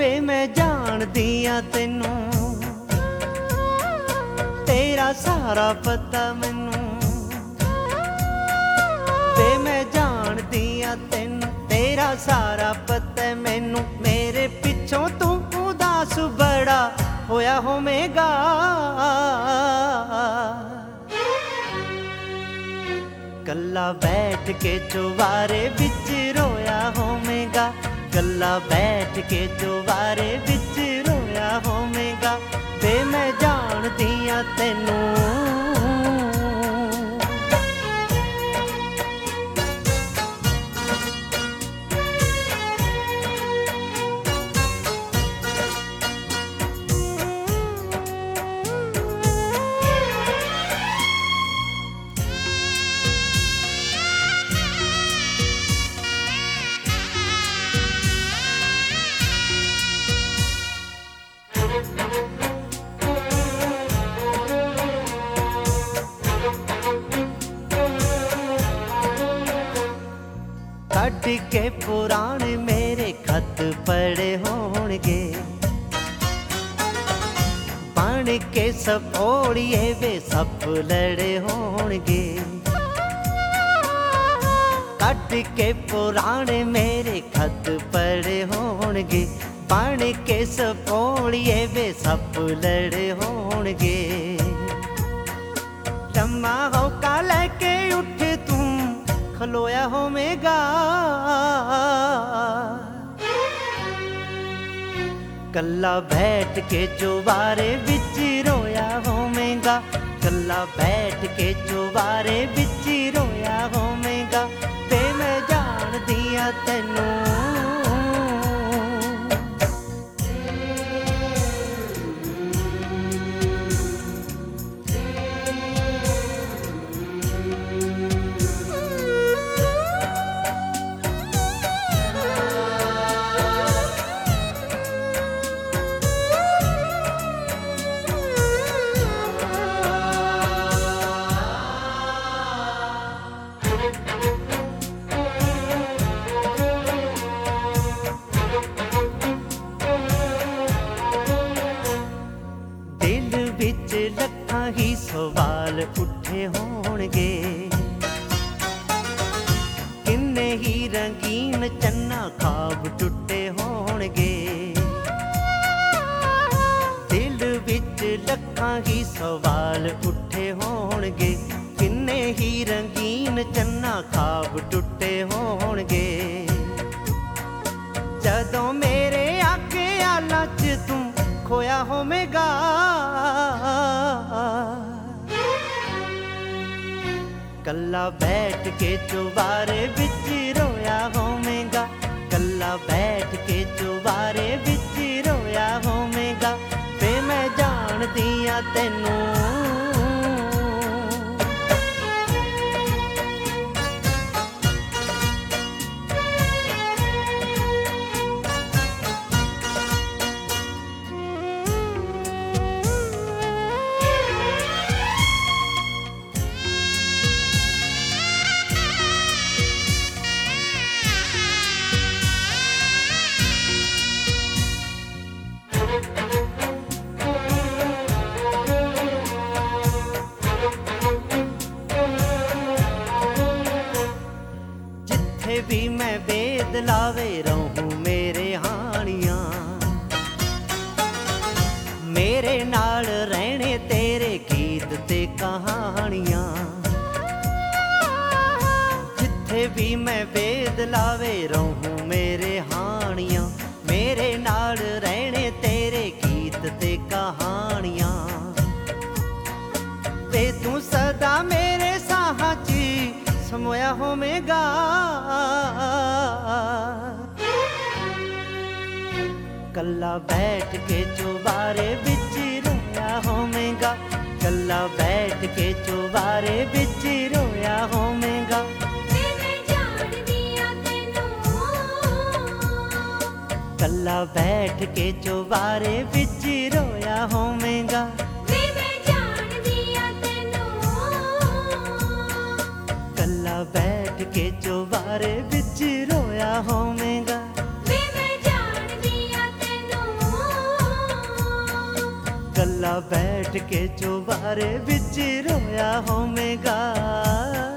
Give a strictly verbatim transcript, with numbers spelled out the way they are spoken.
वे मैं जानदी आ तैनू, तेरा सारा पता मैनू। वे मैं जानदी आ तैनू, तेरा सारा पता मैनू। मेरे पिछों तू उदास बड़ा होया होवेगा, कल्ला बैठ के चुबारे बिच रोया होवेगा, कल्ला बैठ के चुबारे बिच रोया होवेगा। वे मैं जानदी आ तैनू, कट के पुराने मेरे खत पड़े होणगे, बन के सपोड़िए वे सप लड़े होणगे। कट के पुराने मेरे खत पड़े होणगे, बन के सपोड़िए वे सप लड़े होणगे। लम्मा होका लेके उठ तू खलोया होवेगा, कल्ला बैठ के चुबारे बिच रोया होवेगा, कल्ला बैठ के चुबारे बिच रोया होवेगा। वे मैं जानदी आ तैनू, बिच लखां ही सवाल उठे होणगे। किन्ने ही रंगीन चन्ना ख्वाब टुटे होणगे। दिल बिच लखां ही सवाल उठे होणगे, किन्ने ही रंगीन चन्ना ख्वाब टुटे होणगे। जदों मेरे आके आला च तू खोया होवेगा, कल्ला बैठ के चुबारे बिच रोया होवेगा, कल्ला बैठ के चुबारे बिच रोया होवेगा। वे मैं जानदी आ तैनू, भी मैं वेद लावे रहूं मेरे हानियां, मेरे नाल रहने तेरे गीत ते कहानियां। जिथे भी मैं वेद लावे रहूं मेरे हानियां, मेरे नाल रहने तेरे गीत ते कहानियां। ते तू सदा मेरे साहां च समोया होवेगा, कल्ला बैठ के चुबारे बिच रोया होवेगा, कल्ला बैठ के चुबारे बिच रोया होवेगा। कल्ला बैठ के चुबारे बिच रोया होवेगा, कल्ला बैठ के चुबारे बिच रोया होवेगा। वे मैं जानदी आ तैनू, ਕੱਲਾ ਬੈਠ ਕੇ ਚੁਬਾਰੇ ਵਿੱਚ ਰੋਇਆ ਹੋਵੇਗਾ।